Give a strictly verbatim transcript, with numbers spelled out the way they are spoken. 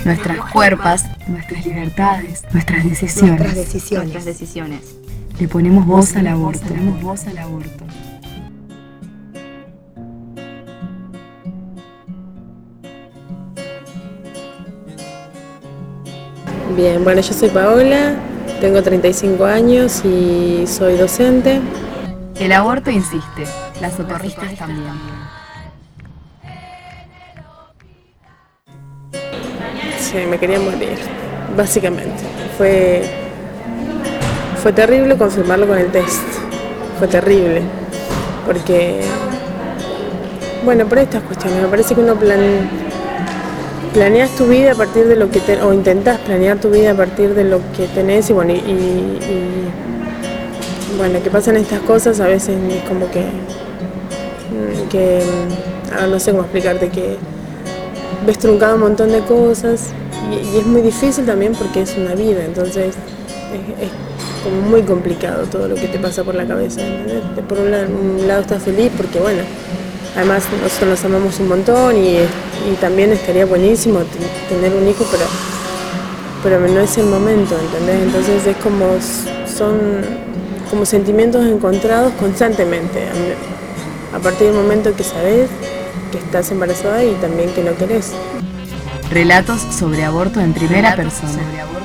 nuestras cuerpos, nuestras libertades, nuestras decisiones. Nuestras decisiones. Nuestras decisiones. Le ponemos voz al aborto. Le ponemos voz al aborto. Bien, bueno, yo soy Paola, tengo treinta y cinco años y soy docente. El aborto insiste, las socorristas también. Sí, me quería morir, básicamente. Fue, fue terrible confirmarlo con el test, fue terrible, porque, bueno, por estas cuestiones, me parece que uno plan, planeas tu vida a partir de lo que te, o intentás planear tu vida a partir de lo que tenés y bueno, y, y, y bueno, que pasan estas cosas a veces es como que, que ah, no sé cómo explicarte, que ves truncado un montón de cosas y, y es muy difícil también porque es una vida, entonces es, es como muy complicado todo lo que te pasa por la cabeza, ¿entendés? Por un lado, un lado estás feliz porque bueno, además nosotros nos amamos un montón y, y también estaría buenísimo tener un hijo, pero, pero no es el momento, ¿entendés? Entonces es como, son como sentimientos encontrados constantemente, a partir del momento que sabes que estás embarazada y también que no querés. Relatos sobre aborto en primera persona.